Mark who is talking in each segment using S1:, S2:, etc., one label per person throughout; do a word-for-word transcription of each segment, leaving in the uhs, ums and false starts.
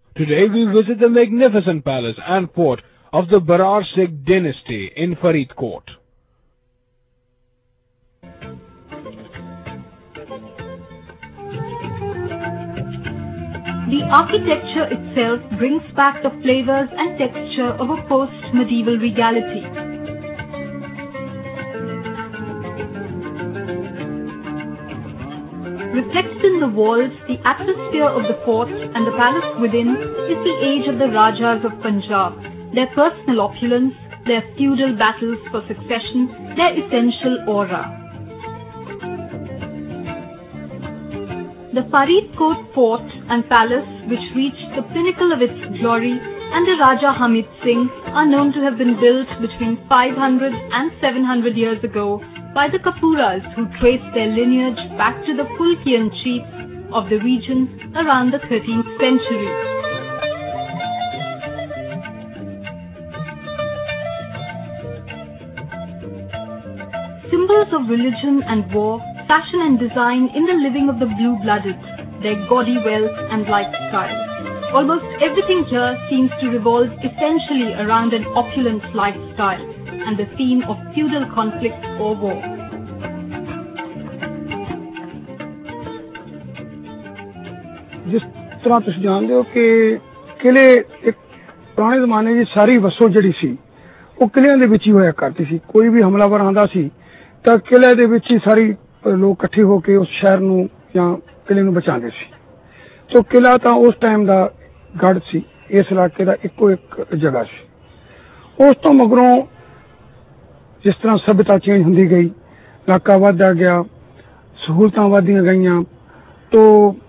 S1: Today we visit the magnificent palace and fort of the Barar Sikh dynasty in Faridkot.
S2: The architecture itself brings back the flavors and texture of a post-medieval regality. Reflected in the walls, the atmosphere of the fort and the palace within is the age of the Rajas of Punjab, their personal opulence, their feudal battles for succession, their essential aura. The Faridkot fort and palace, which reached the pinnacle of its glory under Raja Hamid Singh, are known to have been built between five hundred and seven hundred years ago by the Kapuras, who traced their lineage back to the Phulkian chiefs of the region around the thirteenth century. Symbols of religion and war, fashion and design in the living of the blue-blooded, their gaudy wealth and lifestyle. Almost everything here seems to revolve essentially around an opulent lifestyle and the theme of feudal conflict or war.
S3: जिस तरह तुम जानते हो कि किले एक पुराने जमाने की सारी वसो जिहड़ी सी वो किलियां दे विच ही होया करती सी। कोई भी हमलावर आंदा सी तां किले दे विच ही सारी लोग इकट्ठे होके उस शहर नूं जां किले नूं बचांदे सी। तो किला तां उस टाइम दा गढ़ सी, इस इलाके दा इक्को एक जगह सी। उस तो मगरों जिस तरह सभ्यता चेंज हुंदी गई, इलाका वधदा गया, सहूलतां वधदियां गईयां, तो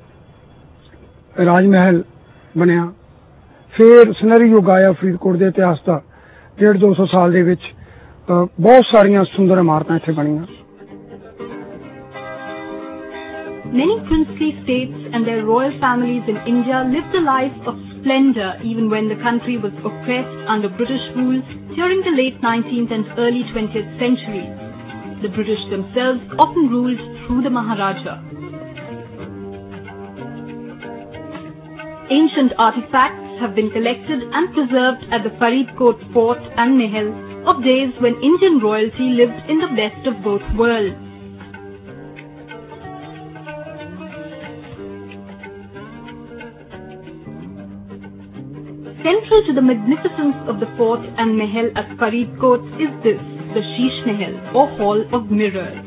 S3: राजमहल बनया। फिर सुनहरी युग आया फरीदकोट के इतिहास का, डेढ़ दो सौ साल दे विच बहुत सारियां सुंदर इमारतां इत्थे बणियां।
S2: Many princely states and their royal families in India lived a life of splendor even when the country was oppressed under British rule during the late nineteenth and early twentieth centuries. The British themselves often ruled through the Maharaja. Ancient artifacts have been collected and preserved at the Faridkot fort and Mahal of days when Indian royalty lived in the best of both worlds. Central to the magnificence of the fort and Mahal at Faridkot is this, the Sheesh Mahal or Hall of Mirrors.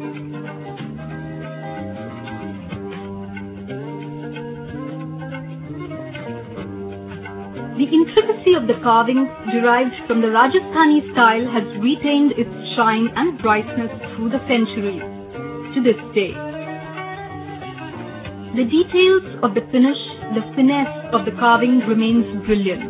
S2: The intricacy of the carvings derived from the Rajasthani style has retained its shine and brightness through the centuries to this day. The details of the finish, the finesse of the carving remains brilliant.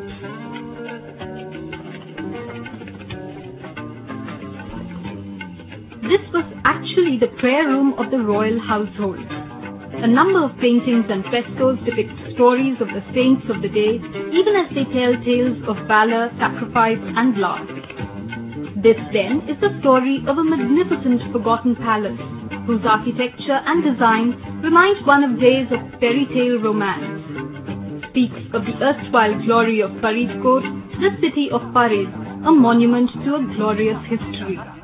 S2: This was actually the prayer room of the royal household. A number of paintings and frescoes depict stories of the saints of the day, even as they tell tales of valor, sacrifice, and love. This, then, is the story of a magnificent forgotten palace, whose architecture and design remind one of days of fairy tale romance. Speaks of the erstwhile glory of Faridkot, the city of Farid, a monument to a glorious history.